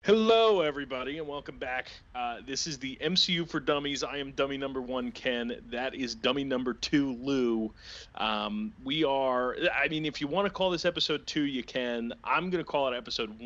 Hello, everybody, and welcome back. This is the MCU for Dummies. I am dummy number one, Ken. That is dummy number two, Lou. If you want to call this episode two, you can. I'm going to call it episode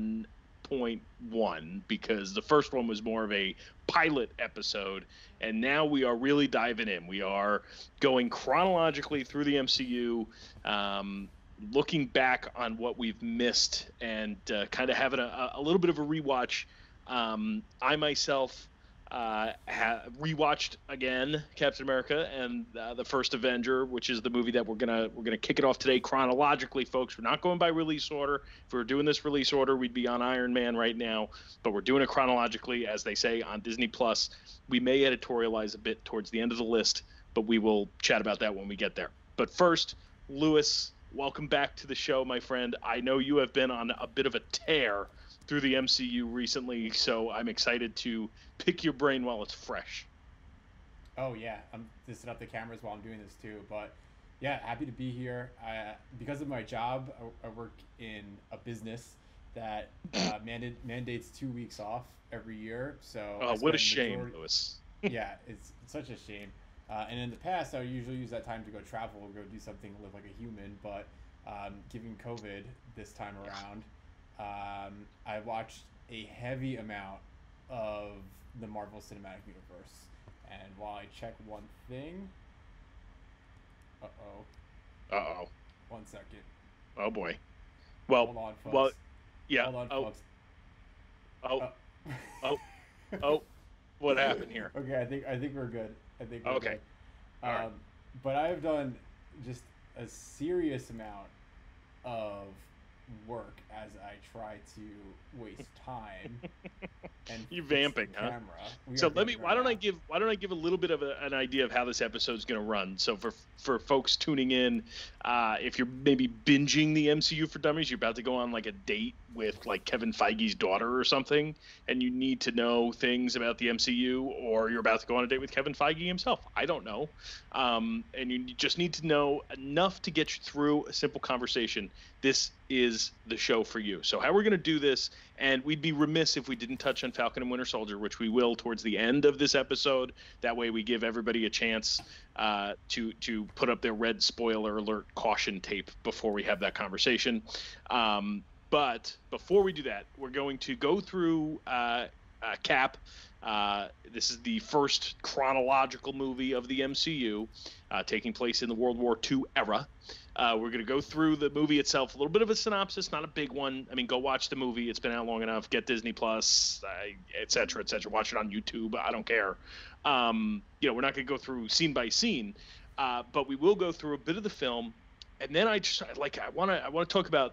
1.1 because the first one was more of a pilot episode, and now we are really diving in. We are going chronologically through the MCU. Looking back on what we've missed and kind of having a little bit of a rewatch. I myself rewatched again Captain America and the First Avenger, which is the movie that we're gonna kick it off today chronologically, folks. We're not going by release order. If we were doing this release order, we'd be on Iron Man right now, but we're doing it chronologically, as they say on Disney Plus. We may editorialize a bit towards the end of the list, but we will chat about that when we get there. But first, Lewis, welcome back to the show, my friend. I know you have been on a bit of a tear through the MCU recently, so I'm excited to pick your brain while it's fresh. Oh yeah, I'm just set up the cameras while I'm doing this too. But yeah, happy to be here. Because of my job, I work in a business that mandates 2 weeks off every year. So What a shame, Lewis. Yeah, it's such a shame. And in the past, I would usually use that time to go travel, go do something, live like a human. But given COVID this time around, I watched a heavy amount of the Marvel Cinematic Universe. And while I check one thing, Uh-oh. 1 second. Oh boy. Well, Hold on, folks. well, yeah. Hold on, folks. Oh. What happened here? Okay, I think we're good. I think we're Okay. good. All right. But I have done just a serious amount of work as I try to waste time and You fix vamping, the huh? camera. We So are let me. vamping Why don't I right give? Why don't I give a little bit of an idea of how this episode's going to run? So for folks tuning in, if you're maybe binging the MCU for Dummies, you're about to go on like a date with like Kevin Feige's daughter or something, and you need to know things about the MCU, or you're about to go on a date with Kevin Feige himself. I don't know, and you just need to know enough to get you through a simple conversation. This is the show for you. So how we're going to do this, and we'd be remiss if we didn't touch on Falcon and Winter Soldier, which we will towards the end of this episode. That way we give everybody a chance to put up their red spoiler alert caution tape before we have that conversation. But before we do that, we're going to go through Cap. This is the first chronological movie of the MCU, taking place in the World War II era. We're going to go through the movie itself, a little bit of a synopsis, not a big one. I mean, go watch the movie. It's been out long enough. Get Disney Plus, et cetera, et cetera. Watch it on YouTube. I don't care. We're not going to go through scene by scene, but we will go through a bit of the film. And then I want to talk about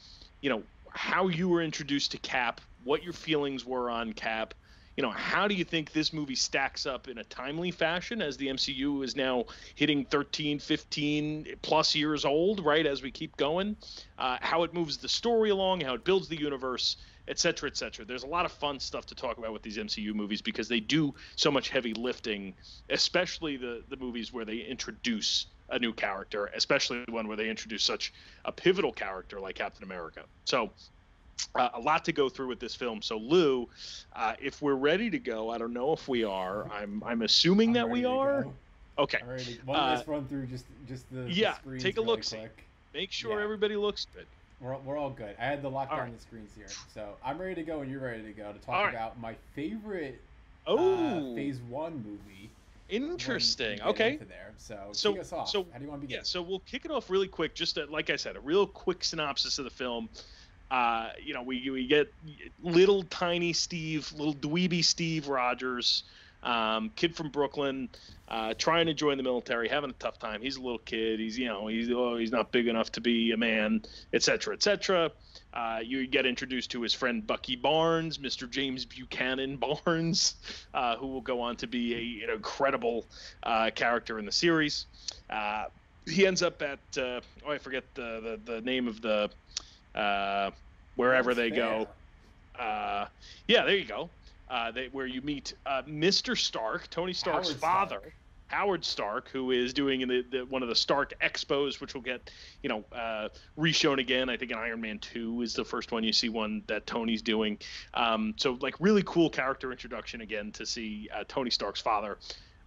how you were introduced to Cap, what your feelings were on Cap. How do you think this movie stacks up in a timely fashion as the MCU is now hitting 13, 15 plus years old, right, as we keep going? How it moves the story along, how it builds the universe, et cetera, et cetera. There's a lot of fun stuff to talk about with these MCU movies because they do so much heavy lifting, especially the movies where they introduce a new character, especially the one where they introduce such a pivotal character like Captain America. So a lot to go through with this film. So Lou, if we're ready to go, I don't know if we are. I'm assuming that we are. Go. Okay. Alrighty. Let's run through just the screens take a really look. Quick. Make sure everybody looks good. We're all good. I had to lock down the screens here, so I'm ready to go and you're ready to go to talk about my favorite Phase 1 movie. Interesting. Okay. There. So kick us off. How do you want to begin? Yeah. So we'll kick it off really quick. Just like I said, a real quick synopsis of the film. We get little tiny Steve, little dweeby Steve Rogers, kid from Brooklyn, trying to join the military, having a tough time. He's a little kid. He's not big enough to be a man, et cetera, et cetera. You get introduced to his friend Bucky Barnes, Mr. James Buchanan Barnes, who will go on to be an incredible character in the series. He ends up at I forget the name of the wherever they go. There you go. Where you meet Mr. Stark, Tony Stark's father. Howard Stark, who is doing in one of the Stark Expos, which will get, reshown again. I think in Iron Man 2 is the first one you see one that Tony's doing. So like really cool character introduction again to see Tony Stark's father.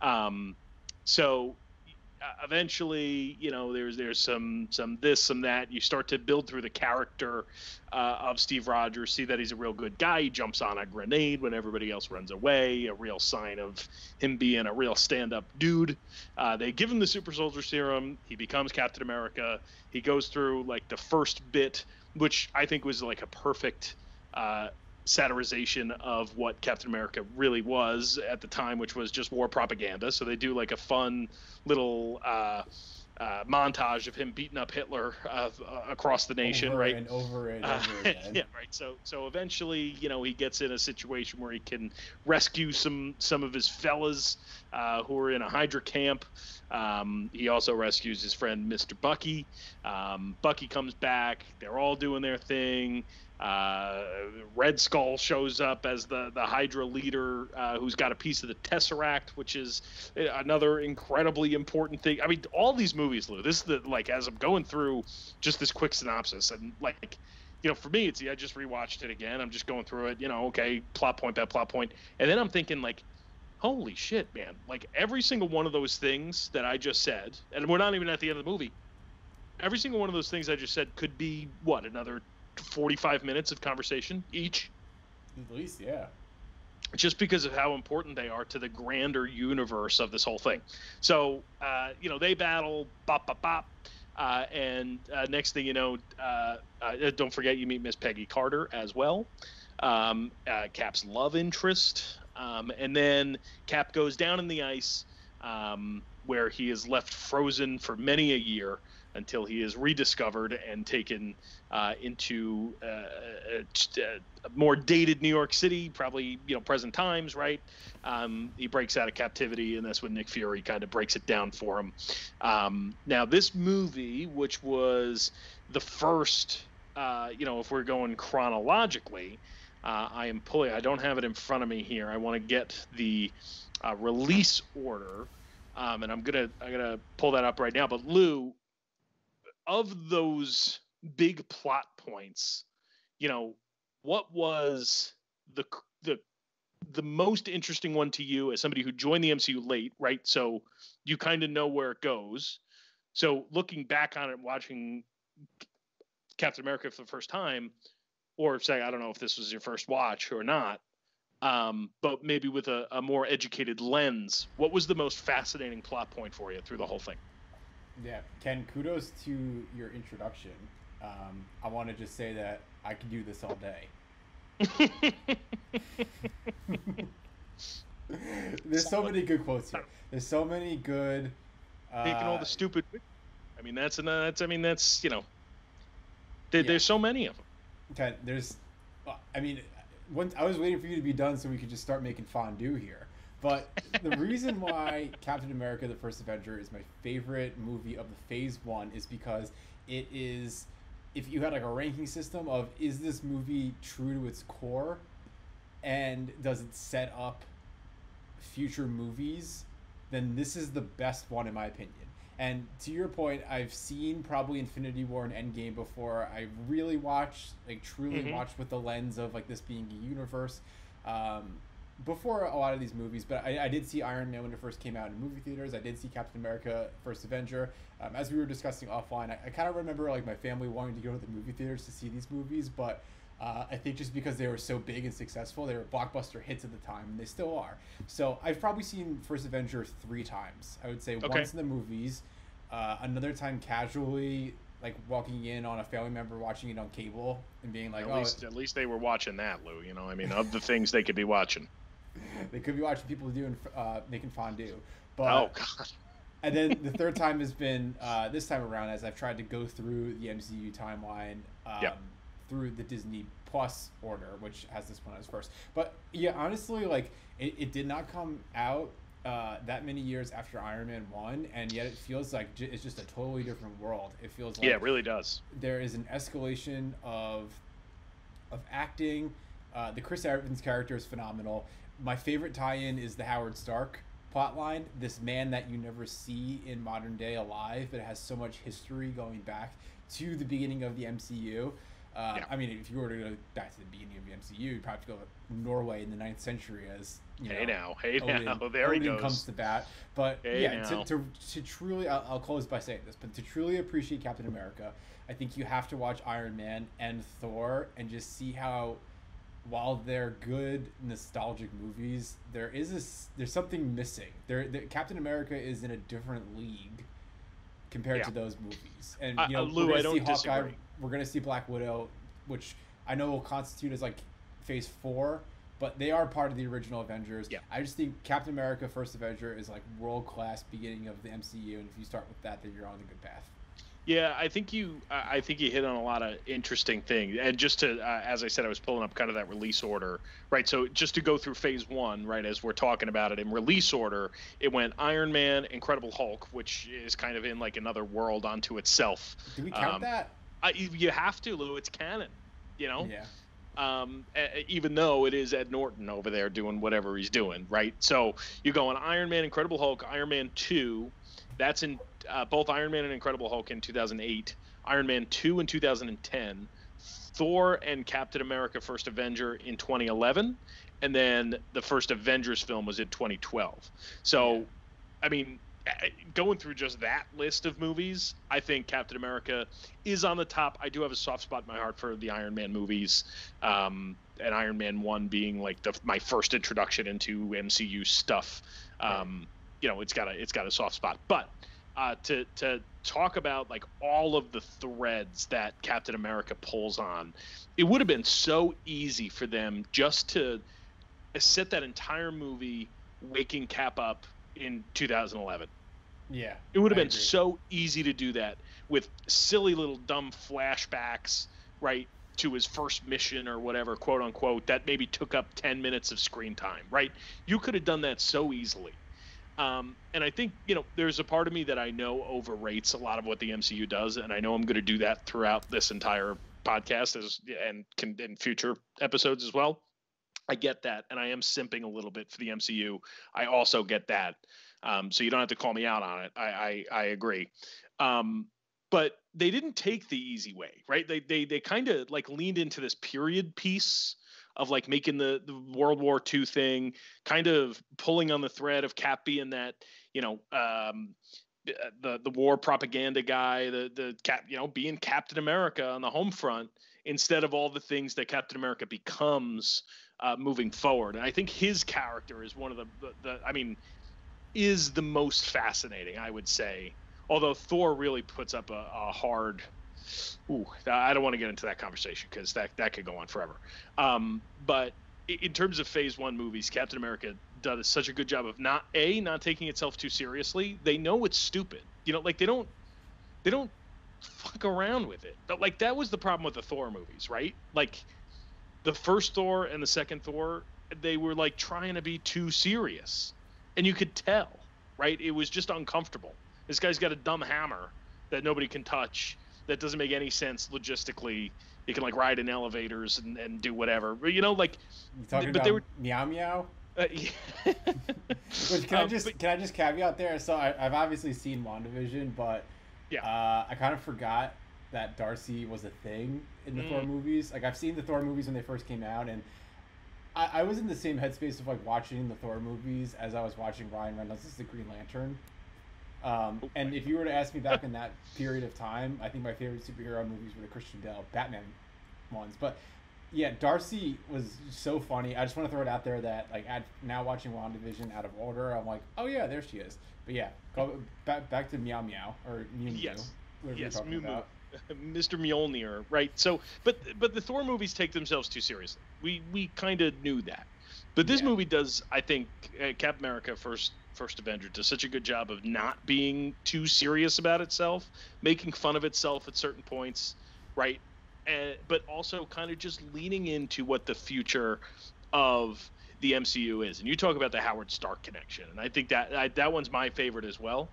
So eventually, there's some this, some that. You start to build through the character of Steve Rogers, see that he's a real good guy. He jumps on a grenade when everybody else runs away, a real sign of him being a real stand-up dude. They give him the super soldier serum. He becomes Captain America. He goes through like the first bit, which I think was like a perfect satirization of what Captain America really was at the time, which was just war propaganda. So they do like a fun little montage of him beating up Hitler across the nation, over right? And over and over again. Yeah, right. So eventually, he gets in a situation where he can rescue some of his fellas who are in a Hydra camp. He also rescues his friend Mr. Bucky. Bucky comes back. They're all doing their thing. Red Skull shows up as the Hydra leader, who's got a piece of the Tesseract, which is another incredibly important thing. I mean, all these movies, Lou, this is as I'm going through just this quick synopsis, and for me, I just rewatched it again. I'm just going through it, okay, plot point by plot point. And then I'm thinking holy shit, man, every single one of those things that I just said, and we're not even at the end of the movie, every single one of those things I just said could be another 45 minutes of conversation each, at least. Yeah, just because of how important they are to the grander universe of this whole thing. So they battle, bop bop bop, and next thing you know, don't forget you meet Miss Peggy Carter as well, Cap's love interest, and then Cap goes down in the ice, where he is left frozen for many a year until he is rediscovered and taken into a more dated New York City, probably present times, right? He breaks out of captivity, and that's when Nick Fury kind of breaks it down for him. Now, this movie, which was the first, if we're going chronologically, I don't have it in front of me here. I want to get the release order, and I'm gonna pull that up right now. But Lou, of those big plot points, what was the most interesting one to you as somebody who joined the MCU late, right? So you kind of know where it goes. So looking back on it, watching Captain America for the first time, or say, I don't know if this was your first watch or not, but maybe with a more educated lens, what was the most fascinating plot point for you through the whole thing? Yeah, Ken, kudos to your introduction. I want to just say that I could do this all day. There's so many good quotes here. There's so many good. Taking all the stupid. I mean, there's so many of them. Ken, I was waiting for you to be done so we could just start making fondue here. But the reason why Captain America: The First Avenger is my favorite movie of the Phase 1 is because it is, if you had a ranking system of, is this movie true to its core and does it set up future movies, then this is the best one in my opinion. And to your point, I've seen probably Infinity War and Endgame before I really watched, truly watched with the lens of this being a universe. Before a lot of these movies, but I did see Iron Man when it first came out in movie theaters. I did see Captain America: First Avenger. As we were discussing offline, I kind of remember my family wanting to go to the movie theaters to see these movies, but I think just because they were so big and successful, they were blockbuster hits at the time, and they still are. So I've probably seen First Avenger 3 times. I would say once in the movies, another time casually, walking in on a family member watching it on cable and being like, at least they were watching that, Lou. Of the things they could be watching. They could be watching people making fondue. But, oh, God. And then the third time has been this time around as I've tried to go through the MCU timeline through the Disney Plus order, which has this one as first. But, yeah, honestly, it did not come out that many years after Iron Man 1, and yet it feels like it's just a totally different world. It feels like... Yeah, it really does. There is an escalation of acting. The Chris Evans character is phenomenal. My favorite tie-in is the Howard Stark plotline, this man that you never see in modern day alive, but has so much history going back to the beginning of the MCU. I mean, if you were to go back to the beginning of the MCU, you'd probably have to go to Norway in the 9th century as, hey now, Odin, there he Odin goes. comes to bat. But hey to truly, I'll close by saying this, but to truly appreciate Captain America, I think you have to watch Iron Man and Thor and just see how, while they're good nostalgic movies, there's something missing. Captain America is in a different league compared to those movies. And Lou, I don't disagree. We're gonna see Black Widow, which I know will constitute as like Phase 4, but they are part of the original Avengers. Yeah. I just think Captain America: First Avenger is like world class beginning of the MCU, and if you start with that, then you're on the good path. Yeah, I think you hit on a lot of interesting things. And just to, as I said, I was pulling up kind of that release order, right? So just to go through Phase 1, right, as we're talking about it in release order, it went Iron Man, Incredible Hulk, which is kind of in like another world unto itself. Do we count that? You have to, Lou. It's canon, Yeah. Even though it is Ed Norton over there doing whatever he's doing, right? So you go on Iron Man, Incredible Hulk, Iron Man 2. That's in both Iron Man and Incredible Hulk in 2008, Iron Man 2 in 2010, Thor and Captain America: First Avenger in 2011, and then the first Avengers film was in 2012. So, I mean, going through just that list of movies, I think Captain America is on the top. I do have a soft spot in my heart for the Iron Man movies, and Iron Man 1 being like my first introduction into MCU stuff. It's got a soft spot. But to talk about like all of the threads that Captain America pulls on, it would have been so easy for them just to set that entire movie waking Cap up in 2011. Yeah, it would have been so easy to do that with silly little dumb flashbacks, right, to his first mission or whatever, quote unquote, that maybe took up 10 minutes of screen time, right? You could have done that so easily. And I think, there's a part of me that I know overrates a lot of what the MCU does, and I know I'm going to do that throughout this entire podcast and in future episodes as well. I get that, and I am simping a little bit for the MCU. I also get that. So you don't have to call me out on it. I agree. But they didn't take the easy way, right? They kind of like leaned into this period piece of like making the World War II thing, kind of pulling on the thread of Cap being that, the war propaganda guy, the Cap, being Captain America on the home front instead of all the things that Captain America becomes moving forward. And I think his character is one of is the most fascinating, I would say. Although Thor really puts up a hard. I don't want to get into that conversation because that could go on forever. But in terms of Phase 1 movies, Captain America does such a good job of not taking itself too seriously. They know it's stupid. Like they don't fuck around with it. But like that was the problem with the Thor movies, right? Like the first Thor and the second Thor, they were like trying to be too serious. And you could tell, right? It was just uncomfortable. This guy's got a dumb hammer that nobody can touch. That doesn't make any sense logistically. You can like ride in elevators and do whatever. But like you talking about Meow Meow? Yeah. Which can I just caveat there? So I've obviously seen WandaVision, but I kind of forgot that Darcy was a thing in the Thor movies. Like I've seen the Thor movies when they first came out, and I was in the same headspace of like watching the Thor movies as I was watching Ryan Reynolds as the Green Lantern. And if you were to ask me back in that period of time, I think my favorite superhero movies were the Christian Bale Batman ones. But yeah, Darcy was so funny. I just want to throw it out there that like now watching WandaVision out of order, I'm like, oh yeah, there she is. But yeah, go back to Meow Meow or Mew Mew. Yes, Mew Mew. Mr. Mjolnir, right? So, but the Thor movies take themselves too seriously. We kind of knew that, but this movie does. I think Captain America: First Avenger does such a good job of not being too serious about itself, making fun of itself at certain points, right? But also kind of just leaning into what the future of the MCU is. And you talk about the Howard Stark connection, and I think that one's my favorite as well.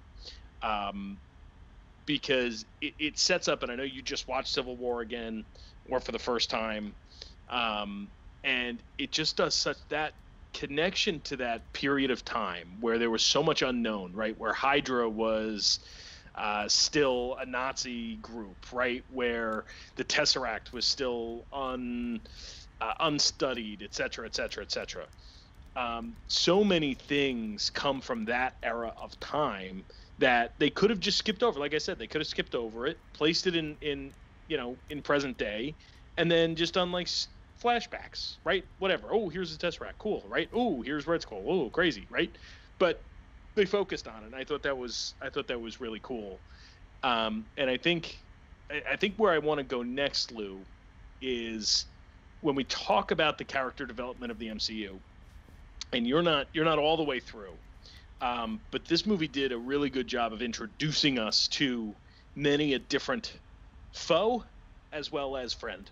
Because it sets up, and I know you just watched Civil War again, or for the first time, and it just does such that connection to that period of time where there was so much unknown, right? Where Hydra was still a Nazi group, right? Where the Tesseract was still unstudied, et cetera, et cetera, et cetera. So many things come from that era of time that they could have just skipped over. Like I said, they could have skipped over it, placed it in present day, and then just done like flashbacks, right? Whatever. Oh, here's the Tesseract. Cool, right? Oh, here's Red Skull. Oh, crazy, right? But they focused on it. And I thought that was really cool. And I think where I want to go next, Lou, is when we talk about the character development of the MCU, and you're not all the way through, but this movie did a really good job of introducing us to many a different foe as well as friend.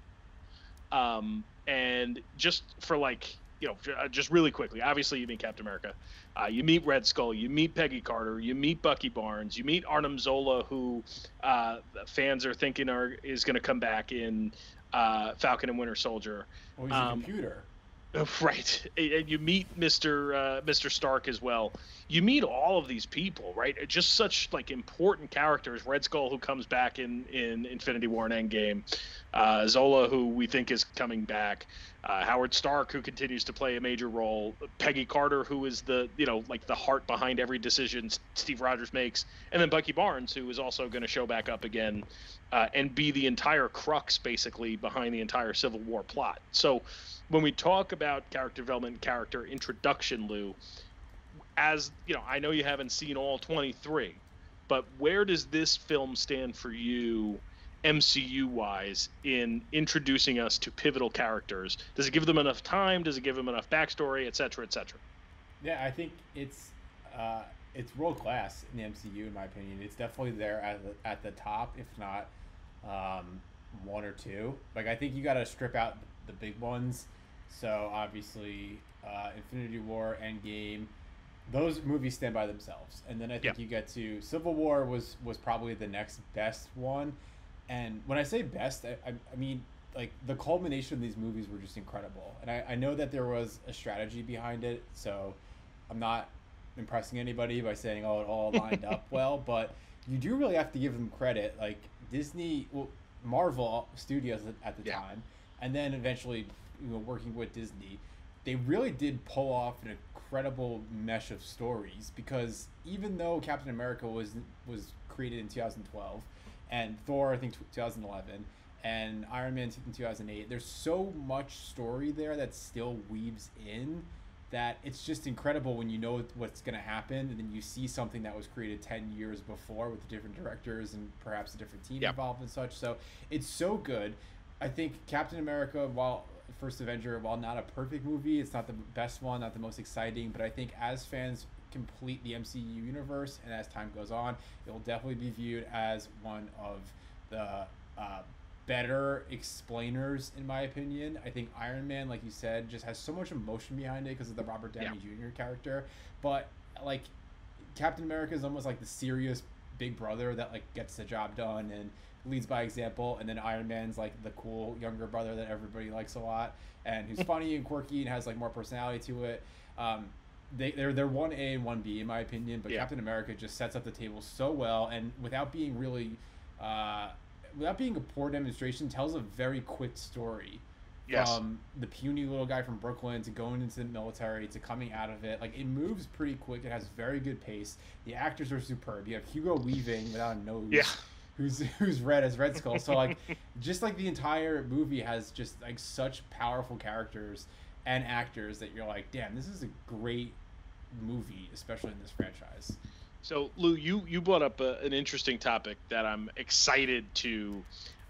And just for just really quickly, obviously you meet Captain America, you meet Red Skull, you meet Peggy Carter, you meet Bucky Barnes, you meet Arnim Zola, who fans are thinking is going to come back in Falcon and Winter Soldier. Oh, he's a computer. Right. And you meet Mr. Stark as well. You meet all of these people, right? Just such important characters. Red Skull, who comes back in Infinity War and Endgame. Zola, who we think is coming back. Howard Stark, who continues to play a major role. Peggy Carter, who is the heart behind every decision Steve Rogers makes. And then Bucky Barnes, who is also going to show back up again and be the entire crux, basically, behind the entire Civil War plot. So when we talk about character development, character introduction, Lou, as I know you haven't seen all 23, but where does this film stand for you MCU wise in introducing us to pivotal characters? Does it give them enough time? Does it give them enough backstory, et cetera, et cetera? Yeah, I think it's world class in the MCU, in my opinion. It's definitely there at the top, if not one or two. I think you got to strip out the big ones. So obviously, Infinity War, Endgame, those movies stand by themselves. And then I think you get to Civil War was probably the next best one. And when I say best, I mean the culmination of these movies were just incredible. And I know that there was a strategy behind it, so I'm not impressing anybody by saying, oh, it all lined up well. But you do really have to give them credit. Marvel Studios at the time, and then eventually working with Disney, they really did pull off an incredible mesh of stories, because even though Captain America was created in 2012 and Thor I think 2011 and Iron Man in 2008, there's so much story there that still weaves in that it's just incredible when you know what's going to happen, and then you see something that was created 10 years before with different directors and perhaps a different team involved and such. So it's so good. I think Captain America, First Avenger, while not a perfect movie, it's not the best one, not the most exciting, but I think as fans complete the MCU universe and as time goes on, it will definitely be viewed as one of the better explainers, in my opinion. I think Iron Man, like you said, just has so much emotion behind it because of the Robert Downey Jr. character, but Captain America is almost like the serious big brother that gets the job done and leads by example, and then Iron Man's the cool younger brother that everybody likes a lot and who's funny and quirky and has more personality to it. They're 1A and 1B in my opinion, but Captain America just sets up the table so well, and without being a poor demonstration, tells a very quick story. From the puny little guy from Brooklyn to going into the military to coming out of it. It moves pretty quick. It has very good pace. The actors are superb. You have Hugo Weaving without a nose. Who's red as Red Skull. So just the entire movie has just such powerful characters and actors that you're damn, this is a great movie, especially in this franchise. So Lou, you brought up an interesting topic that I'm excited to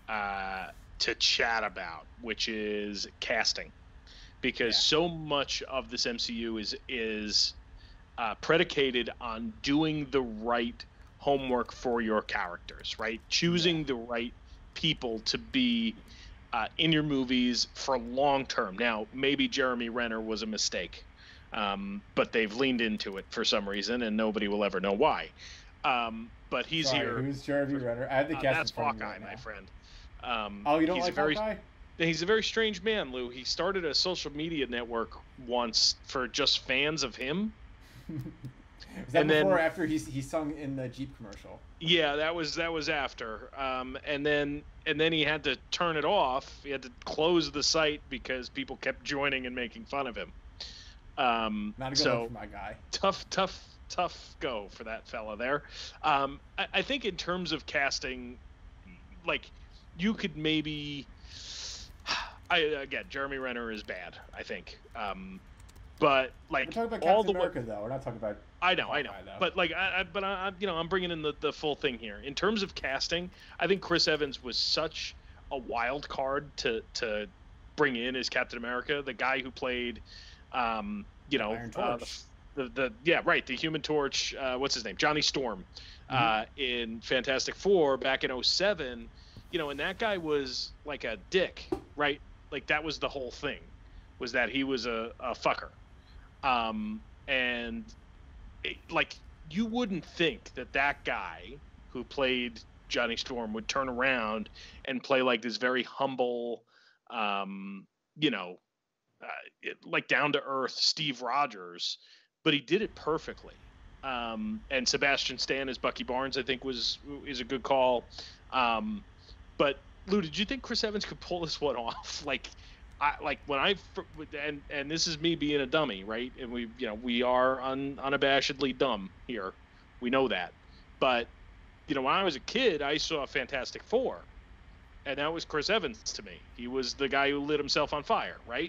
chat about, which is casting, because so much of this MCU is predicated on doing the right homework for your characters, right? Choosing the right people to be in your movies for long term. Now, maybe Jeremy Renner was a mistake, but they've leaned into it for some reason, and nobody will ever know why. But he's here. Who's Jeremy Renner? I have the cast. That's Hawkeye, my friend. You don't like Hawkeye? he's a very strange man, Lou. He started a social media network once for just fans of him. Was that And before then or after he sung in the Jeep commercial? yeah, that was after. And then he had to turn it off. He had to close the site because people kept joining and making fun of him. Not a good So look for my guy. tough go for that fella there. I think in terms of casting, like you could maybe, again, Jeremy Renner is bad, I think. But like We're talking about all Captain the America, though. We're not talking about. I know, Hawkeye, though. but like, I'm bringing in the full thing here. In terms of casting, I think Chris Evans was such a wild card to bring in as Captain America, the guy who played, Iron Torch. the Human Torch. What's his name? Johnny Storm, in Fantastic Four back in 2007. And that guy was like a dick, right? Like that was the whole thing, was that he was a fucker, and like you wouldn't think that guy who played Johnny Storm would turn around and play like this very humble, like down to earth Steve Rogers, but he did it perfectly. And Sebastian Stan as Bucky Barnes, I think is a good call. But Lou, did you think Chris Evans could pull this one off? And this is me being a dummy, right? And we are unabashedly dumb here. We know that. But, when I was a kid, I saw Fantastic Four, and that was Chris Evans to me. He was the guy who lit himself on fire, right?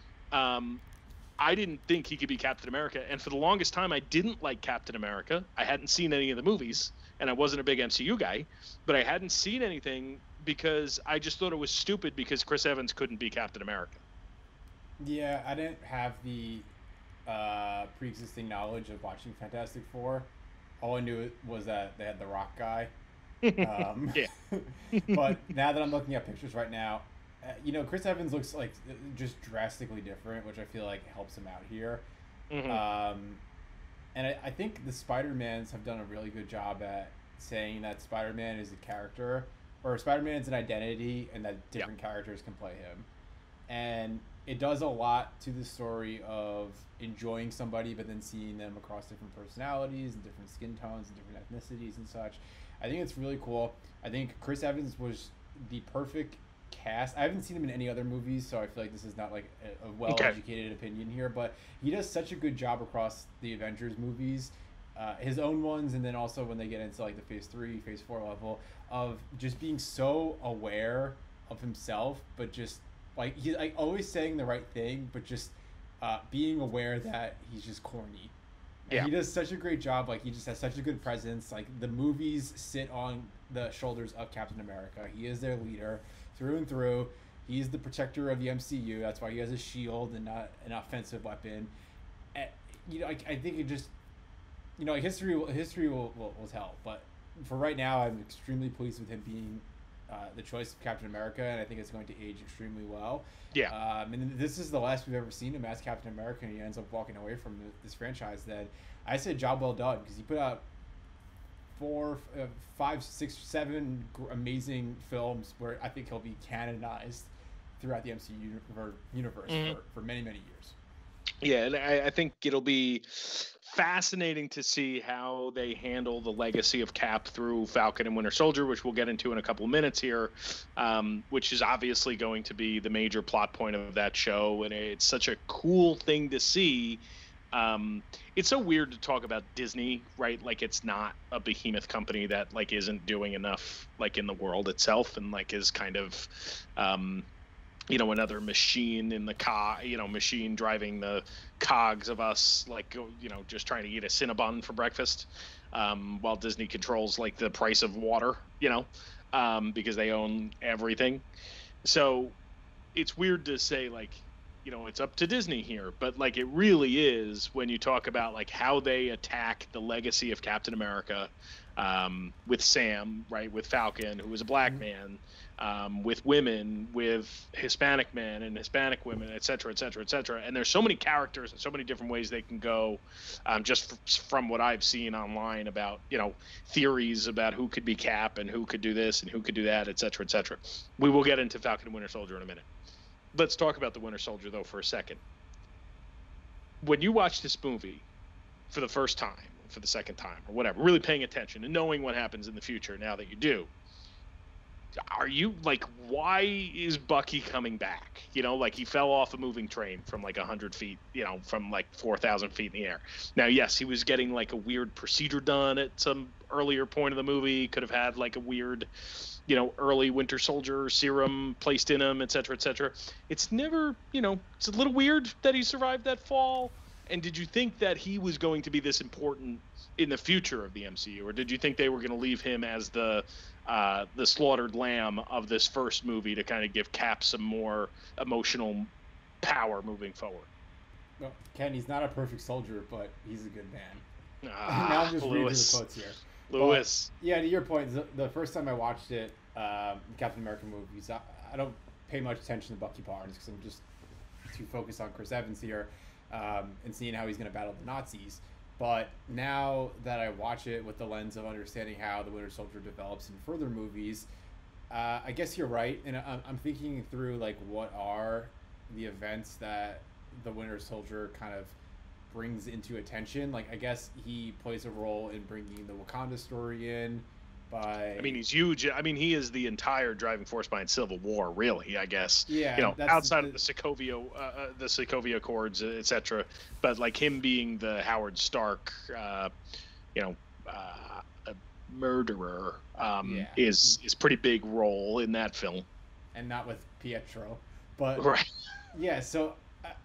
I didn't think he could be Captain America. And for the longest time, I didn't like Captain America. I hadn't seen any of the movies, and I wasn't a big MCU guy, but I hadn't seen anything because I just thought it was stupid because Chris Evans couldn't be Captain America. Yeah, I didn't have the pre-existing knowledge of watching Fantastic Four. All I knew was that they had the Rock guy. Yeah. But now that I'm looking at pictures right now, Chris Evans looks like just drastically different, which I feel like helps him out here. Mm-hmm. And I think the Spider-Mans have done a really good job at saying that Spider-Man is a character, or Spider-Man is an identity, and that different characters can play him. And it does a lot to the story of enjoying somebody, but then seeing them across different personalities and different skin tones and different ethnicities and such. I think it's really cool. I think Chris Evans was the perfect cast. I haven't seen him in any other movies, so I feel like this is not like a well-educated opinion here, but he does such a good job across the Avengers movies, his own ones, and then also when they get into like the phase 3, phase 4 level, of just being so aware of himself, but just like he's like always saying the right thing, but just being aware that he's just corny. And he does such a great job. Like, he just has such a good presence. Like, the movies sit on the shoulders of Captain America. He is their leader through and through. He's the protector of the MCU. That's why he has a shield and not an offensive weapon. And, I think it just, history will tell. But for right now, I'm extremely pleased with him being the choice of Captain America, and I think it's going to age extremely well. Yeah. And this is the last we've ever seen him as Captain America, and he ends up walking away from this franchise. Then I said job well done, because he put out 4, 5, 6, 7 amazing films where I think he'll be canonized throughout the MCU universe for many, many years. Yeah, and I think it'll be fascinating to see how they handle the legacy of Cap through Falcon and Winter Soldier, which we'll get into in a couple of minutes here, which is obviously going to be the major plot point of that show. And it's such a cool thing to see. It's so weird to talk about Disney, right? Like, it's not a behemoth company that like isn't doing enough like in the world itself, and like is kind of another machine in the machine driving the cogs of us, like, just trying to eat a Cinnabon for breakfast, while Disney controls like the price of water, because they own everything. So it's weird to say like, it's up to Disney here, but like it really is when you talk about like how they attack the legacy of Captain America, with Sam, right, with Falcon, who was a black man, with women, with Hispanic men and Hispanic women, et cetera, et cetera, et cetera. And there's so many characters and so many different ways they can go, just from what I've seen online about, theories about who could be Cap and who could do this and who could do that, et cetera, et cetera. We will get into Falcon and Winter Soldier in a minute. let's talk about the Winter Soldier though for a second. When you watch this movie for the first time, for the second time, or whatever, really paying attention and knowing what happens in the future now that you do, are you like, why is Bucky coming back? Like he fell off a moving train from like 100 feet, from like 4,000 feet in the air. Now, yes, he was getting like a weird procedure done at some earlier point of the movie. Could have had like a weird, early Winter Soldier serum placed in him, et cetera, et cetera. It's never, it's a little weird that he survived that fall. And did you think that he was going to be this important in the future of the MCU, or did you think they were going to leave him as the slaughtered lamb of this first movie to kind of give Cap some more emotional power moving forward? Well, Ken, he's not a perfect soldier, but he's a good man. Now I'm just reading the quotes here. Lewis. But, yeah, to your point, the first time I watched it, Captain America movies, I don't pay much attention to Bucky Barnes because I'm just too focused on Chris Evans here and seeing how he's going to battle the Nazis. But now that I watch it with the lens of understanding how the Winter Soldier develops in further movies, I guess you're right. And I'm thinking through, like, what are the events that the Winter Soldier kind of brings into attention. Like, I guess he plays a role in bringing the Wakanda story in. I mean, he's huge. I mean, he is the entire driving force behind Civil War, really, I guess. Yeah. Outside of the Sokovia Accords, etc. But like him being the Howard Stark, murderer, is pretty big role in that film. And not with Pietro, but right. Yeah. So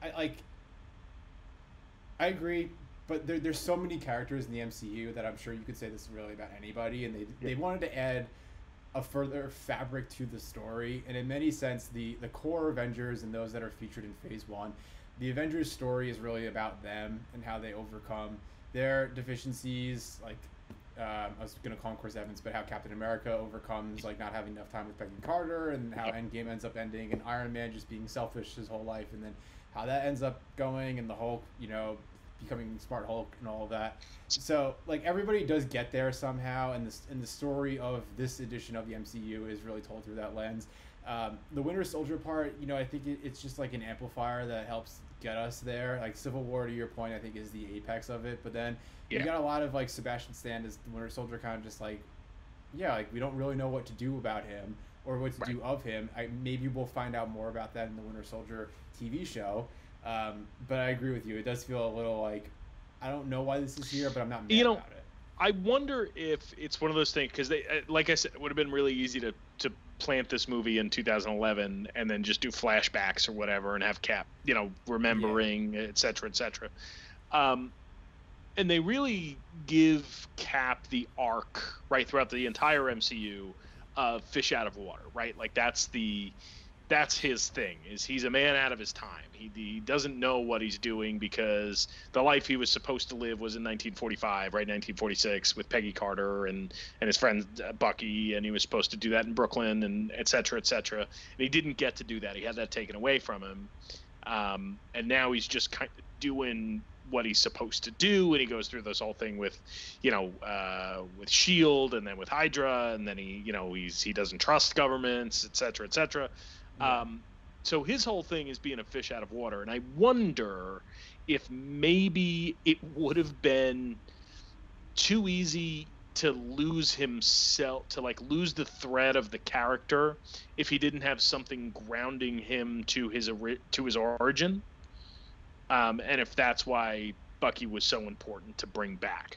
I agree. But there's so many characters in the MCU that I'm sure you could say this really about anybody, and they wanted to add a further fabric to the story. And in many sense, the core Avengers and those that are featured in Phase 1, the Avengers story is really about them and how they overcome their deficiencies. Like, I was going to call him Chris Evans, but how Captain America overcomes like not having enough time with Peggy Carter, and how Endgame ends up ending, and Iron Man just being selfish his whole life, and then how that ends up going, and the Hulk, becoming Smart Hulk and all of that. So like everybody does get there somehow, and the story of this edition of the MCU is really told through that lens. The Winter Soldier part, I think it's just like an amplifier that helps get us there. Like Civil War, to your point, I think is the apex of it. But then you got a lot of like Sebastian Stan as the Winter Soldier, kind of just like, like we don't really know what to do about him or what to do of him. Maybe we'll find out more about that in the Winter Soldier TV show. But I agree with you. It does feel a little like, I don't know why this is here, but I'm not mad about it. I wonder if it's one of those things, because they, like I said, it would have been really easy to plant this movie in 2011 and then just do flashbacks or whatever and have Cap, remembering, et cetera, et cetera. And they really give Cap the arc, right, throughout the entire MCU of fish out of water, right? Like that's his thing, is he's a man out of his time. He doesn't know what he's doing because the life he was supposed to live was in 1945, right, 1946, with Peggy Carter and his friend Bucky, and he was supposed to do that in Brooklyn, and et cetera, et cetera. And he didn't get to do that. He had that taken away from him. And now he's just kind of doing what he's supposed to do, and he goes through this whole thing with with SHIELD, and then with Hydra, and then he doesn't trust governments, et cetera, et cetera. So his whole thing is being a fish out of water, and I wonder if maybe it would have been too easy to lose himself, to like lose the thread of the character, if he didn't have something grounding him to his origin, and if that's why Bucky was so important to bring back.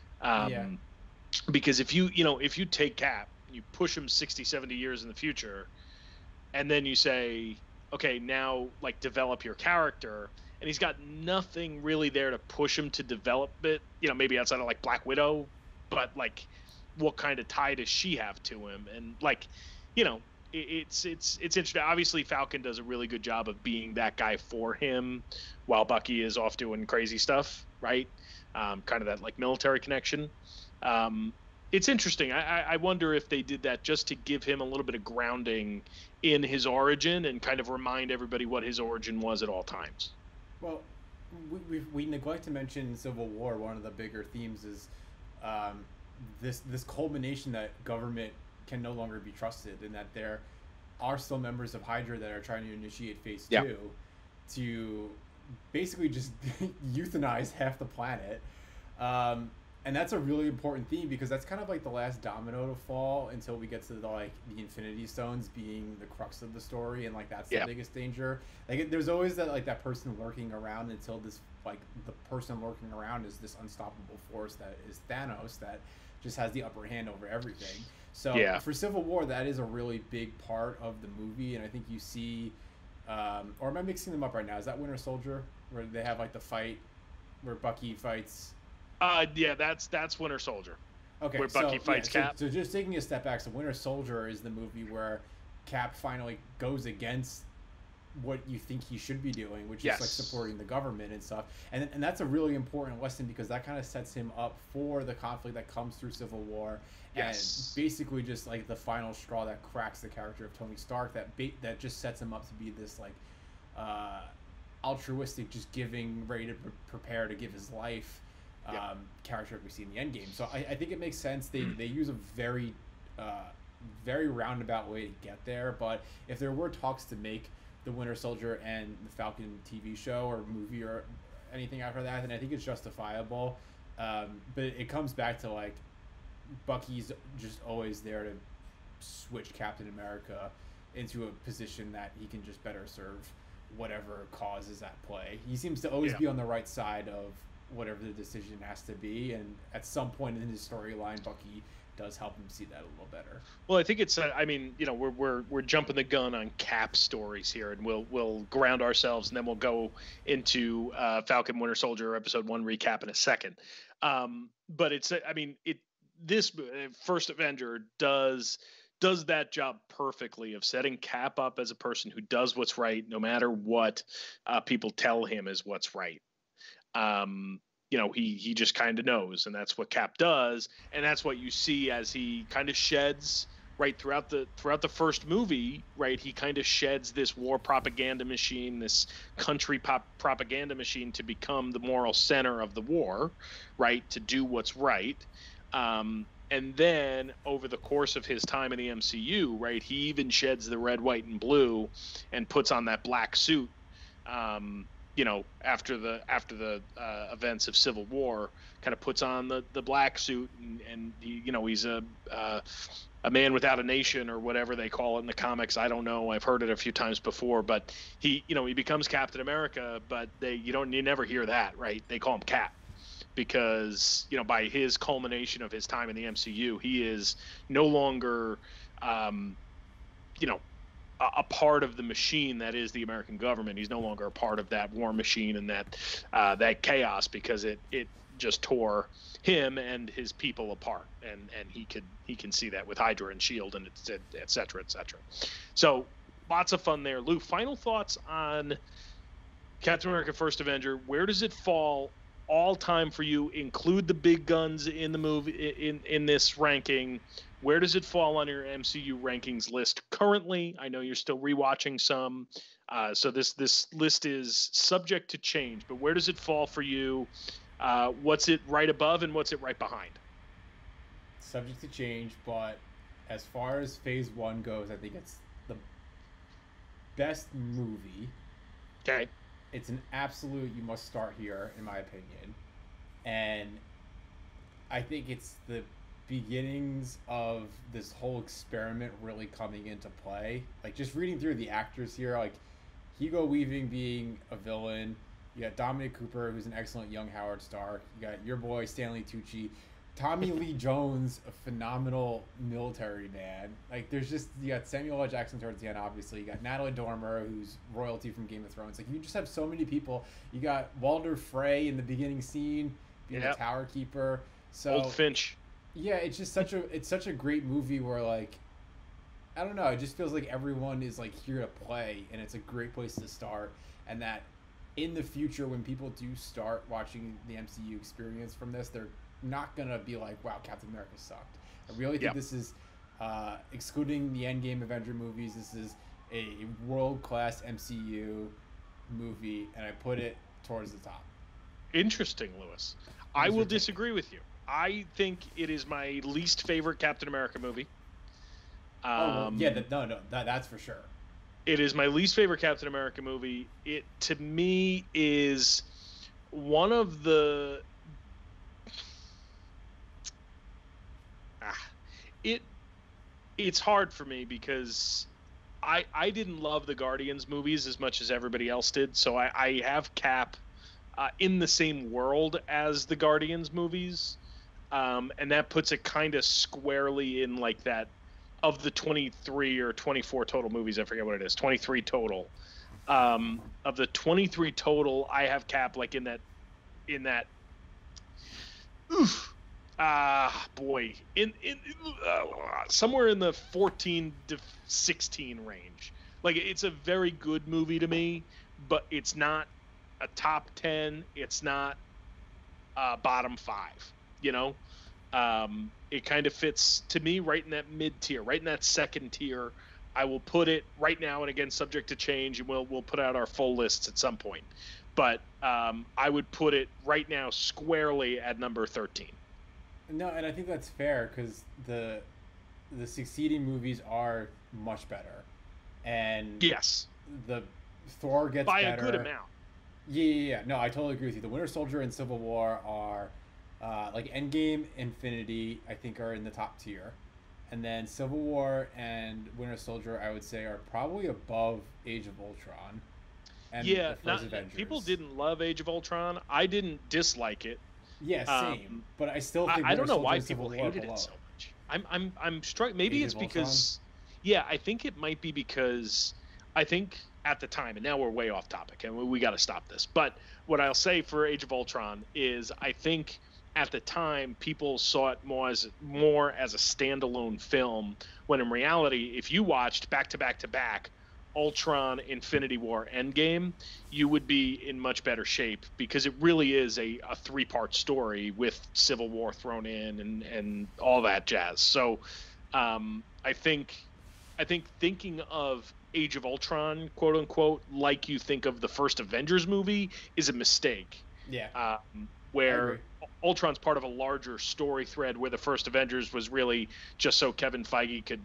Because if you take Cap, you push him 60, 70 years in the future, and then you say, okay, now like develop your character, and he's got nothing really there to push him to develop it, maybe outside of like Black Widow, but like what kind of tie does she have to him? And like, it's interesting. Obviously Falcon does a really good job of being that guy for him while Bucky is off doing crazy stuff, right? Kind of that like military connection. It's interesting. I wonder if they did that just to give him a little bit of grounding in his origin and kind of remind everybody what his origin was at all times. Well, we neglect to mention Civil War. One of the bigger themes is this culmination that government can no longer be trusted, and that are still members of Hydra that are trying to initiate Phase Yeah. 2 to basically just euthanize half the planet. And that's a really important theme because that's kind of like the last domino to fall until we get to the Infinity Stones being the crux of the story, and like that's the biggest danger. Like there's always that person lurking around until this the person lurking around is this unstoppable force that is Thanos that just has the upper hand over everything. So for Civil War, that is a really big part of the movie, and I think you see, or am I mixing them up right now? Is that Winter Soldier where they have the fight where Bucky fights? Yeah, that's Winter Soldier. Okay, where Bucky fights Cap. So just taking a step back, so Winter Soldier is the movie where Cap finally goes against what you think he should be doing, which is supporting the government and stuff. And that's a really important lesson because that kind of sets him up for the conflict that comes through Civil War. And basically just the final straw that cracks the character of Tony Stark that just sets him up to be this altruistic, just ready to prepare to give his life character that we see in the Endgame. So I think it makes sense. They use a very roundabout way to get there. But if there were talks to make the Winter Soldier and the Falcon TV show or movie or anything after that, then I think it's justifiable. But it comes back to Bucky's just always there to switch Captain America into a position that he can just better serve whatever cause is at play. He seems to always be on the right side of whatever the decision has to be, and at some point in his storyline, Bucky does help him see that a little better. Well, I think it's we're jumping the gun on Cap stories here, and we'll ground ourselves, and then we'll go into Falcon Winter Soldier episode 1 recap in a second. But this First Avenger does that job perfectly of setting Cap up as a person who does what's right no matter what people tell him is what's right. He just kind of knows, and that's what Cap does, and that's what you see as he kind of sheds right throughout the first movie, right? He kind of sheds this war propaganda machine, this country propaganda machine to become the moral center of the war, right? To do what's right. And then over the course of his time in the MCU, right, he even sheds the red, white, and blue and puts on that black suit. After the events of Civil War, kind of puts on the black suit, and he, he's a man without a nation or whatever they call it in the comics. I don't know. I've heard it a few times before, but he becomes Captain America, but you never hear that, right? They call him Cap because, by his culmination of his time in the MCU, he is no longer, a part of the machine that is the American government. He's no longer a part of that war machine and that chaos because it just tore him and his people apart. And he can see that with Hydra and SHIELD and et cetera, et cetera. So lots of fun there. Lou, final thoughts on Captain America First Avenger. Where does it fall all time for you? Include the big guns in the movie in this ranking. Where does it fall on your MCU rankings list currently? I know you're still rewatching some, so this list is subject to change. But where does it fall for you? What's it right above and what's it right behind? Subject to change, but as far as Phase 1 goes, I think it's the best movie. Okay. It's an absolute you must start here, in my opinion. And I think it's the beginnings of this whole experiment really coming into play. Just reading through the actors here, Hugo Weaving being a villain, you got Dominic Cooper, who's an excellent young Howard Stark, you got your boy Stanley Tucci, Tommy Lee Jones, a phenomenal military man. You got Samuel L. Jackson towards the end, obviously. You got Natalie Dormer, who's royalty from Game of Thrones. You just have so many people. You got Walder Frey in the beginning scene being the Tower Keeper. So Old Finch. Yeah, it's just such a great movie where I don't know, it just feels like everyone is here to play, and it's a great place to start, and that in the future when people do start watching the MCU experience from this, they're not gonna be like, wow, Captain America sucked. I really think this is, excluding the Endgame Avenger movies, this is a world-class MCU movie, and I put it towards the top. Interesting, Lewis. I will disagree with you. I think it is my least favorite Captain America movie. Oh well, yeah. Um, That's for sure. it is my least favorite Captain America movie. It to me is one of the ah, it it's hard for me because I didn't love the Guardians movies as much as everybody else did, so I have Cap in the same world as the Guardians movies, and that puts it kind of squarely in like that of the 23 or 24 total movies. I forget what it is, 23 total. Of the 23 total, I have Cap like in that. Oof, boy, in somewhere in the 14 to 16 range. Like it's a very good movie to me, but it's not a top 10. It's not bottom 5. You know, it kind of fits to me right in that mid tier, right in that second tier. I will put it right now, and again, subject to change, and we'll put out our full lists at some point. But I would put it right now squarely at number 13. No, and I think that's fair because the succeeding movies are much better, and Yes, the Thor gets by better. a good amount. Yeah. No, I totally agree with you. The Winter Soldier and Civil War are like Endgame, Infinity. I think are in the top tier, and then Civil War and Winter Soldier, I would say, are probably above Age of Ultron and Yeah, the first not Avengers. people didn't love Age of Ultron. I didn't dislike it. Yeah, same. Um, But I still think I don't Winter know Soldier why and Civil people War are hated below. it so much. I'm struck. Maybe Age it's of Ultron? because, yeah, I think it might be because I think at the time, and now we're way off topic, and we got to stop this. But what I'll say for Age of Ultron is I think at the time people saw it more as a standalone film, when in reality, if you watched back to back to back Ultron, Infinity War, Endgame, you would be in much better shape because it really is a 3-part story with Civil War thrown in and all that jazz. So I think thinking of Age of Ultron, quote unquote, like you think of the first Avengers movie is a mistake. Yeah, I agree. Where Ultron's part of a larger story thread, where the first Avengers was really just so Kevin Feige could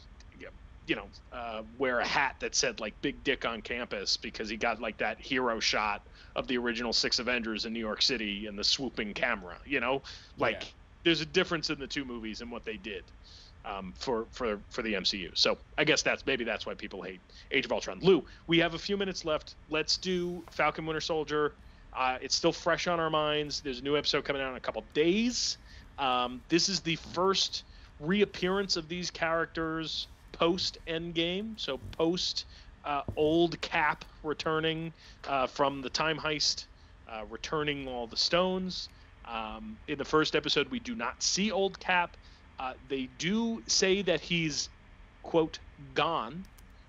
wear a hat that said like "Big Dick on Campus" because he got like that hero shot of the original 6 Avengers in New York City and the swooping camera. Yeah. There's a difference in the two movies and what they did for the MCU. So I guess that's why people hate Age of Ultron. Lou, we have a few minutes left. Let's do Falcon Winter Soldier. It's still fresh on our minds. There's a new episode coming out in a couple days. This is the first reappearance of these characters post Endgame, so post old Cap returning from the time heist, returning all the stones. In the first episode, we do not see old Cap. They do say that he's, quote, gone,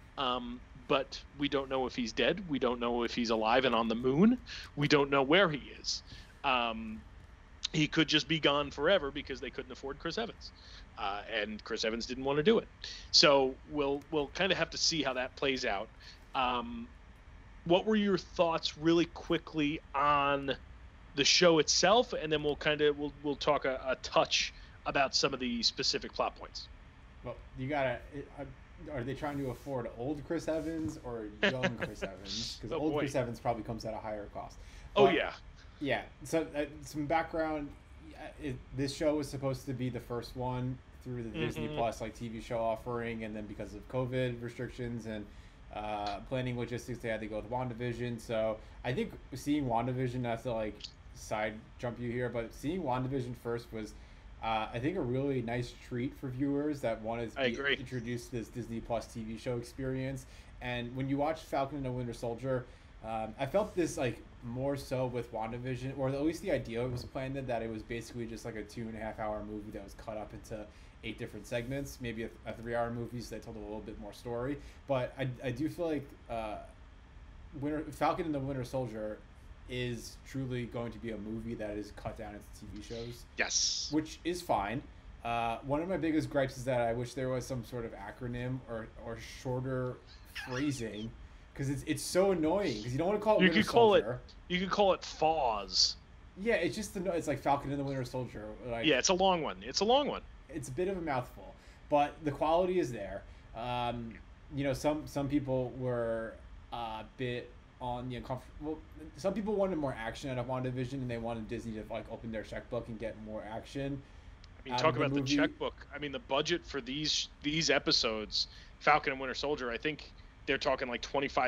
but we don't know if he's dead. We don't know if he's alive and on the moon. We don't know where he is. He could just be gone forever because they couldn't afford Chris Evans. And Chris Evans didn't want to do it. So we'll kind of have to see how that plays out. What were your thoughts really quickly on the show itself? And then we'll talk a touch about some of the specific plot points. Well, you gotta. Are they trying to afford old Chris Evans or young Chris Evans? Because old boy. Chris Evans probably comes at a higher cost. Oh, But, yeah. Yeah. So some background. This show was supposed to be the first one through the Disney Plus TV show offering, and then because of COVID restrictions and planning logistics, they had to go with WandaVision. So I think seeing WandaVision, not to side jump you here, but seeing WandaVision first was, I think, a really nice treat for viewers that wanted to be introduced to this Disney Plus TV show experience. And when you watch Falcon and the Winter Soldier, I felt this more so with WandaVision, or at least the idea was planned that it was basically just like a 2.5-hour movie that was cut up into 8 different segments, maybe a 3-hour movie, so they told a little bit more story. But I do feel like Falcon and the Winter Soldier is truly going to be a movie that is cut down into TV shows. Yes. Which is fine. One of my biggest gripes is that I wish there was some sort of acronym or shorter phrasing, because it's so annoying, because you don't want to call it Winter Soldier. You could call it FAWS. Yeah, it's just it's like Falcon and the Winter Soldier. Yeah, it's a long one. It's a long one. It's a bit of a mouthful. but the quality is there. Some people were a bit on the uncomfortable. Some people wanted more action out of WandaVision, and they wanted Disney to like open their checkbook and get more action. I mean, talk about the checkbook. I mean, the budget for these episodes, Falcon and Winter Soldier, I think they're talking like $25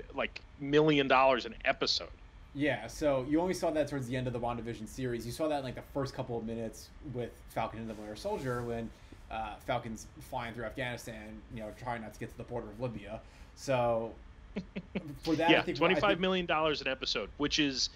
million an episode. Yeah, so you only saw that towards the end of the WandaVision series. You saw that in like the first couple of minutes with Falcon and the Winter Soldier when Falcon's flying through Afghanistan, trying not to get to the border of Libya. So for that, yeah, $25 million an episode, which is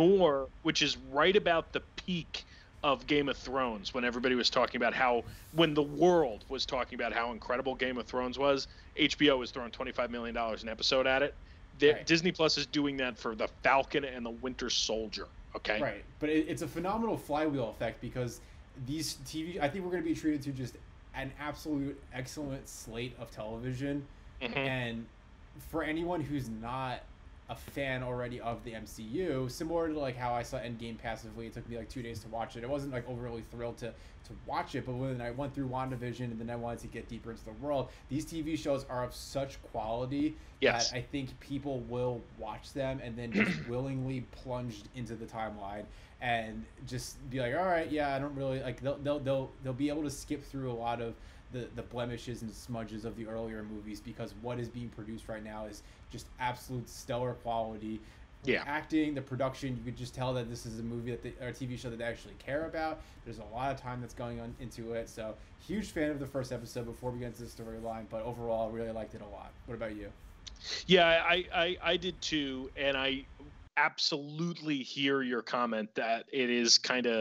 which is right about the peak of Game of Thrones, when everybody was talking about when the world was talking about how incredible Game of Thrones was. HBO was throwing $25 million an episode at it. Right. Disney Plus is doing that for the Falcon and the Winter Soldier. Okay. Right, but it's a phenomenal flywheel effect because these TV, I think we're going to be treated to just an absolute excellent slate of television, and for anyone who's not a fan already of the MCU, similar to like how I saw Endgame passively, it took me like 2 days to watch it. I wasn't like overly thrilled to watch it, but when I went through WandaVision and then I wanted to get deeper into the world, these TV shows are of such quality that I think people will watch them and then just willingly plunged into the timeline and just be like, all right, yeah, I don't really like. They'll be able to skip through a lot of the blemishes and smudges of the earlier movies because what is being produced right now is just absolute stellar quality. The acting, the production, you could just tell that this is a movie or a TV show that they actually care about. There's a lot of time that's going on into it. So huge fan of the first episode before we get into the storyline, but overall really liked it a lot. What about you? Yeah, I did too, and I absolutely hear your comment that it's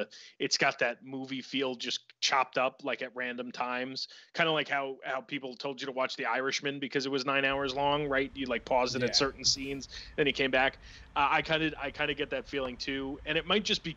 got that movie feel just chopped up like at random times, kind of like how people told you to watch The Irishman because it was 9 hours long, right? You like paused it at certain scenes, then he came back. I kind of get that feeling too, and it might just be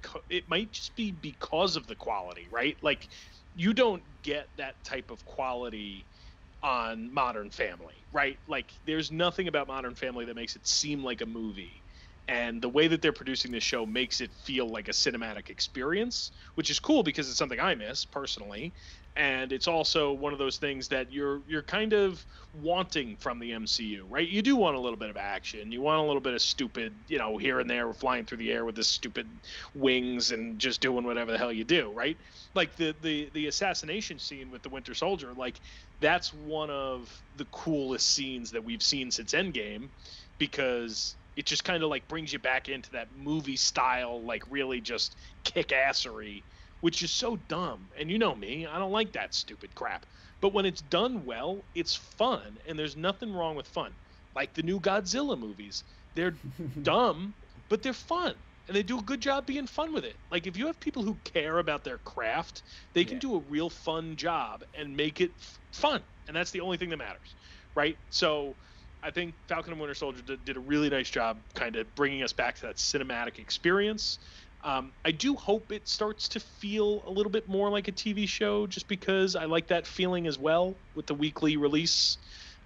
because of the quality, right? Like you don't get that type of quality on Modern Family, right? Like there's nothing about Modern Family that makes it seem like a movie. And the way that they're producing this show makes it feel like a cinematic experience, which is cool because it's something I miss personally. And it's also one of those things that you're kind of wanting from the MCU, right? You do want a little bit of action. You want a little bit of stupid, here and there, flying through the air with this stupid wings and just doing whatever the hell you do, right? Like the assassination scene with the Winter Soldier, like that's one of the coolest scenes that we've seen since Endgame because it just kind of like brings you back into that movie style, like really just kick-assery, which is so dumb. And you know me, I don't like that stupid crap. But when it's done well, it's fun, and there's nothing wrong with fun. Like the new Godzilla movies. They're dumb, but they're fun. And they do a good job being fun with it. Like if you have people who care about their craft, they can do a real fun job and make it fun. And that's the only thing that matters, right? So I think Falcon and Winter Soldier did a really nice job kind of bringing us back to that cinematic experience. I do hope it starts to feel a little bit more like a TV show just because I like that feeling as well with the weekly release.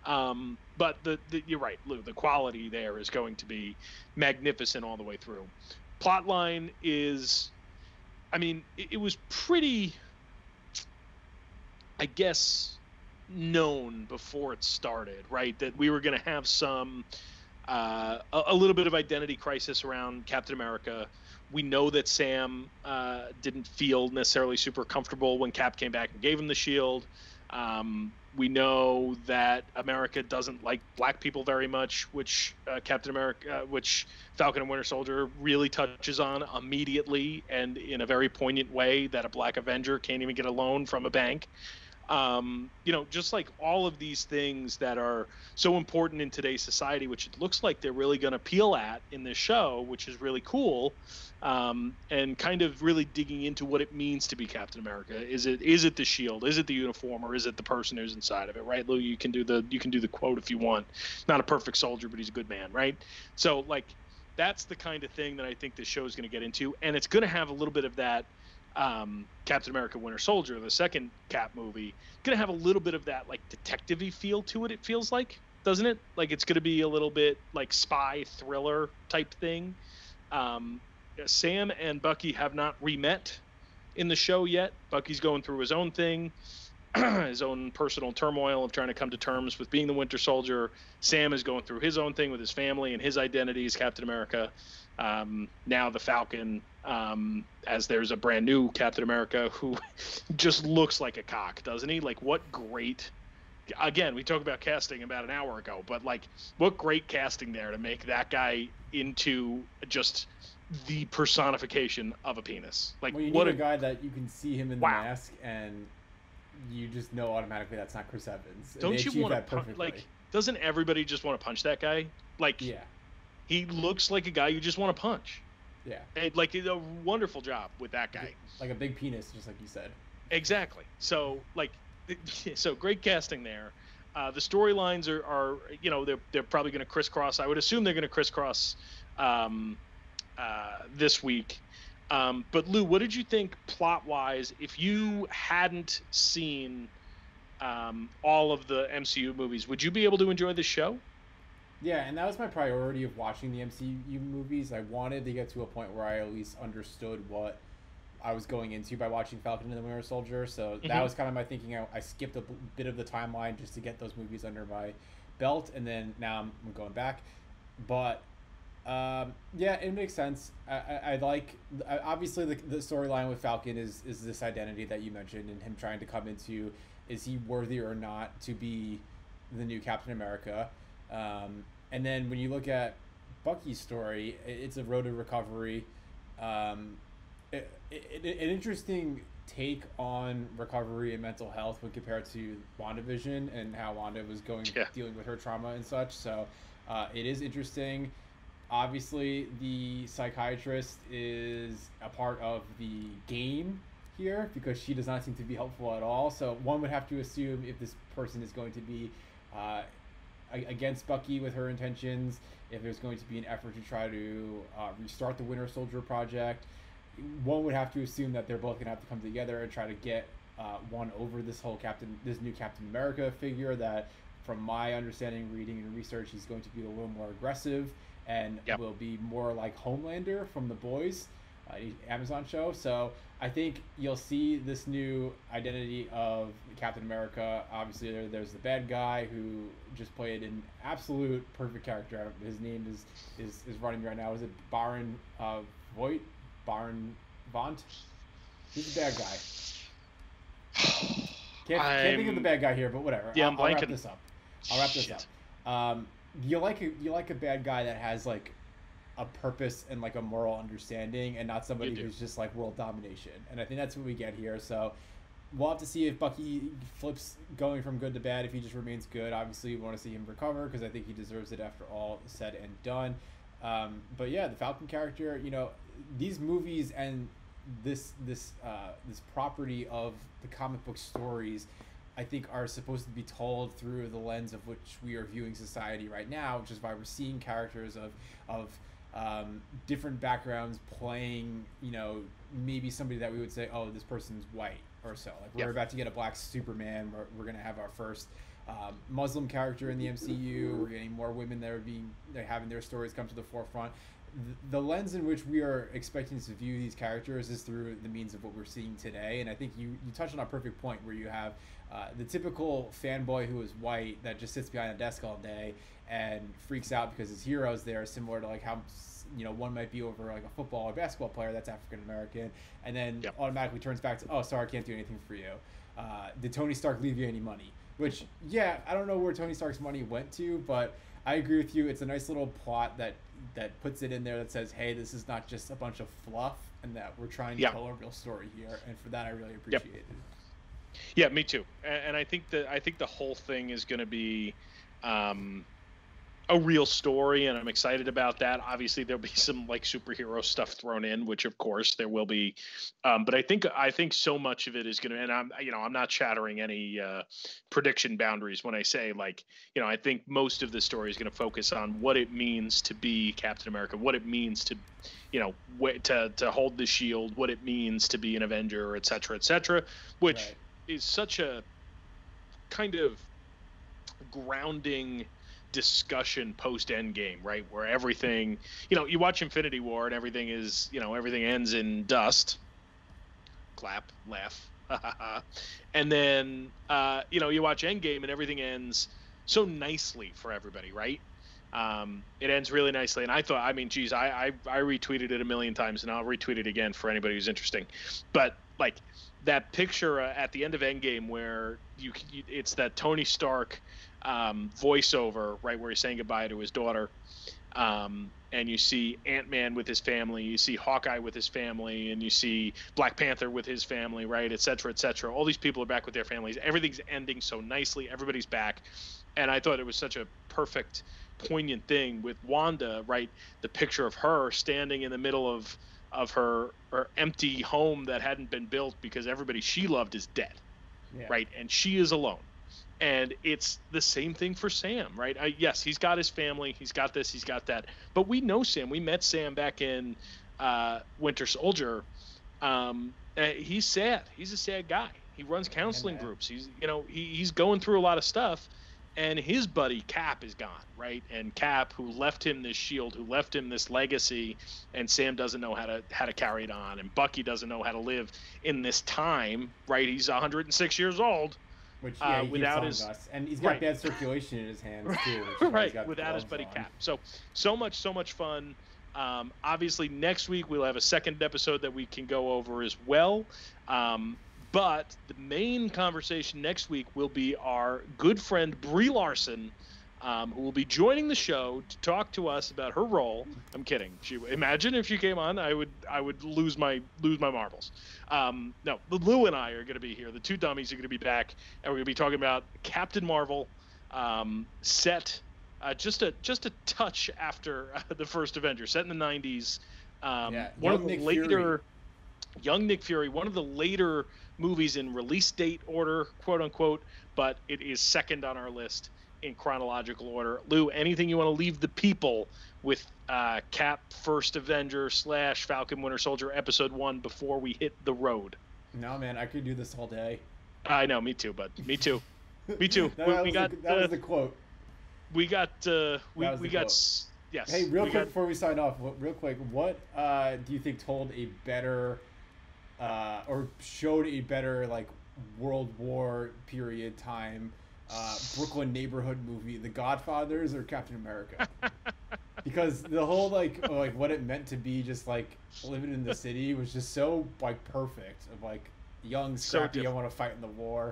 But you're right, Lou, the quality there is going to be magnificent all the way through. Plotline is, I mean, it was pretty, I guess, known before it started, right? That we were going to have some a little bit of identity crisis around Captain America. We know that Sam didn't feel necessarily super comfortable when Cap came back and gave him the shield. We know that America doesn't like black people very much, which which Falcon and Winter Soldier really touches on immediately and in a very poignant way, that a black Avenger can't even get a loan from a bank. Just like all of these things that are so important in today's society, which it looks like they're really going to peel at in this show, which is really cool, and kind of really digging into what it means to be Captain America. Is it the shield? Is it the uniform? Or is it the person who's inside of it? Right, Lou? You can do the quote if you want. Not a perfect soldier, but he's a good man, right? So like that's the kind of thing that I think this show is going to get into, and it's going to have a little bit of that. Captain America Winter Soldier, the second Cap movie, gonna have a little bit of that like detective-y feel to it, feels like, doesn't it? Like it's gonna be a little bit like spy thriller type thing. Sam and Bucky have not re-met in the show yet. Bucky's going through his own thing. his own personal turmoil of trying to come to terms with being the Winter Soldier. Sam is going through his own thing with his family and his identity as Captain America. Now the Falcon, as there's a brand new Captain America who just looks like a cock, doesn't he? Like, what great, again, we talked about casting about an hour ago, but like, what great casting there to make that guy into just the personification of a penis. Like, well, you what need a guy that you can see him in the wow. mask and you just know automatically that's not Chris Evans. And Don't they you achieve want that to perfectly. like? Doesn't everybody just want to punch that guy? Like, Yeah, he looks like a guy you just want to punch. yeah. Like, he did a wonderful job with that guy. Like a big penis, just like you said. Exactly. So, like, so great casting there. The storylines are you know, they're probably going to crisscross. I would assume they're going to crisscross this week. But Lou, what did you think plot-wise if you hadn't seen all of the MCU movies? Would you be able to enjoy the show? Yeah, and that was my priority of watching the MCU movies. I wanted to get to a point where I at least understood what I was going into by watching Falcon and the Winter Soldier. So that was kind of my thinking. I skipped a bit of the timeline just to get those movies under my belt, and then now I'm going back. But yeah, it makes sense. I like obviously the storyline with Falcon is this identity that you mentioned and him trying to come into, is he worthy or not to be the new Captain America. And then when you look at Bucky's story, it's a road to recovery. An interesting take on recovery and mental health when compared to WandaVision and how Wanda was dealing with her trauma and such. So it is interesting. Obviously, the psychiatrist is a part of the game here because she does not seem to be helpful at all. So one would have to assume if this person is going to be against Bucky with her intentions, if there's going to be an effort to try to restart the Winter Soldier project, one would have to assume that they're both going to have to come together and try to get one over this new Captain America figure that, from my understanding, reading and research, he's going to be a little more aggressive and will be more like Homelander from The Boys, Amazon show. So I think you'll see this new identity of Captain America. Obviously, there's the bad guy who just played an absolute perfect character. His name is running right now. Is it Baron Voight? Baron Vaunt? He's the bad guy. Can't think of the bad guy here, but whatever. Yeah, I'll wrap this up. You like a bad guy that has like a purpose and like a moral understanding, and not somebody who's just like world domination. And I think that's what we get here. So we'll have to see if Bucky flips going from good to bad. If he just remains good, obviously we want to see him recover because I think he deserves it after all said and done. But yeah, the Falcon character, you know, these movies and this property of the comic book stories, I think, are supposed to be told through the lens of which we are viewing society right now, which is why we're seeing characters of different backgrounds playing, you know, maybe somebody that we would say, oh, this person's white or so. Like we're about to get a black Superman. We're going to have our first Muslim character in the MCU. We're getting more women that are having their stories come to the forefront. The lens in which we are expecting to view these characters is through the means of what we're seeing today. And I think you touched on a perfect point where you have the typical fanboy who is white that just sits behind a desk all day and freaks out because his heroes there, similar to like how, you know, one might be over like a football or basketball player that's African American, and then automatically turns back to, oh, sorry, I can't do anything for you. Did Tony Stark leave you any money? Which, yeah, I don't know where Tony Stark's money went to, but I agree with you. It's a nice little plot that puts it in there that says, hey, this is not just a bunch of fluff, and that we're trying to tell a real story here. And for that, I really appreciate it. Yeah, me too. And I think the whole thing is going to be a real story, and I'm excited about that. Obviously, there'll be some like superhero stuff thrown in, which of course there will be. But I think so much of it is going to, and I'm not shattering any prediction boundaries when I say, like, you know, I think most of the story is going to focus on what it means to be Captain America, what it means to, you know, to hold the shield, what it means to be an Avenger, et cetera, which is such a kind of grounding discussion post Endgame, right, where everything, you know, you watch Infinity War and everything is, you know, everything ends in dust, clap, laugh, And then you watch Endgame and everything ends so nicely for everybody, right? It ends really nicely, and I thought, I mean, geez, I retweeted it a million times, and I'll retweet it again for anybody who's interesting. But like that picture at the end of Endgame where it's that Tony Stark voiceover, right, where he's saying goodbye to his daughter, and you see Ant-Man with his family, you see Hawkeye with his family, and you see Black Panther with his family, right, et cetera, et cetera. All these people are back with their families. Everything's ending so nicely. Everybody's back, and I thought it was such a perfect, poignant thing with Wanda, right? The picture of her standing in the middle of her empty home that hadn't been built because everybody she loved is dead, right? And she is alone. And it's the same thing for Sam, right? Yes, he's got his family, he's got this, he's got that, but we know Sam. We met Sam back in Winter Soldier. He's sad. He's a sad guy. He runs counseling groups. He's going through a lot of stuff. And his buddy Cap is gone, right? And Cap, who left him this shield, who left him this legacy, and Sam doesn't know how to carry it on, and Bucky doesn't know how to live in this time, right? He's 106 years old, which without his and he's got bad circulation in his hands too, right? Without his buddy Cap. So much fun. Obviously, next week we'll have a second episode that we can go over as well. But the main conversation next week will be our good friend Brie Larson, who will be joining the show to talk to us about her role. I'm kidding. Imagine if she came on, I would lose my marbles. No, Lou and I are going to be here. The two dummies are going to be back, and we're going to be talking about Captain Marvel, set just a touch after the first Avenger, set in the 90s. One of the later. Young Nick Fury, one of the later movies in release date order, quote unquote, but it is second on our list in chronological order. Lou, anything you want to leave the people with Cap First Avenger / Falcon Winter Soldier Episode 1 before we hit the road? No, man, I could do this all day. I know, me too, bud. Me too. Me too. that was the quote. We got yes. Hey, real quick before we sign off, what do you think told a better or showed a better like World War period time Brooklyn neighborhood movie, The Godfathers or Captain America? Because the whole like what it meant to be just like living in the city was just so like perfect, of like young, scrappy, I want to fight in the war.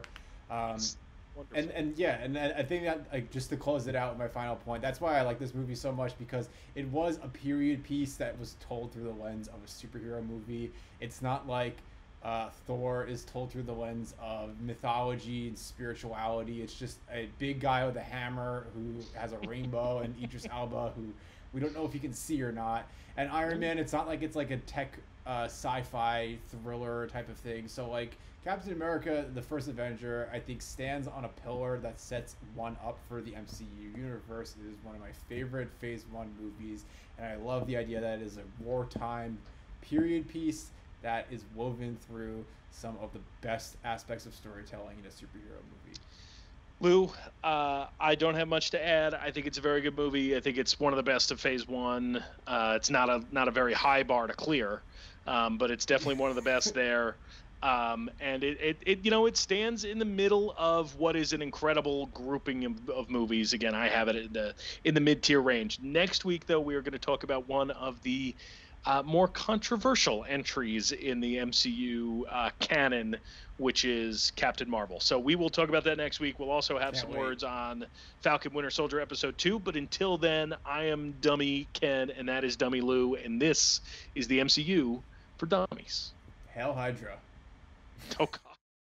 And I think that, like, just to close it out with my final point, that's why I like this movie so much, because it was a period piece that was told through the lens of a superhero movie. It's not like Thor is told through the lens of mythology and spirituality. It's just a big guy with a hammer who has a rainbow, and Idris Elba, who we don't know if he can see or not. And Iron Man, it's not like it's like a tech sci-fi thriller type of thing. So like Captain America, the First Avenger, I think stands on a pillar that sets one up for the MCU universe. It is one of my favorite Phase 1 movies, and I love the idea that it is a wartime period piece that is woven through some of the best aspects of storytelling in a superhero movie. Lou, I don't have much to add. I think it's a very good movie. I think it's one of the best of Phase 1. It's not a very high bar to clear, but it's definitely one of the best there. And it stands in the middle of what is an incredible grouping of movies. Again, I have it in the mid-tier range. Next week, though, we are going to talk about one of the more controversial entries in the MCU canon, which is Captain Marvel. So we will talk about that next week. We'll also have some words on Falcon Winter Soldier Episode 2. But until then, I am Dummy Ken, and that is Dummy Lou, and this is the MCU for Dummies. Hail Hydra. Oh,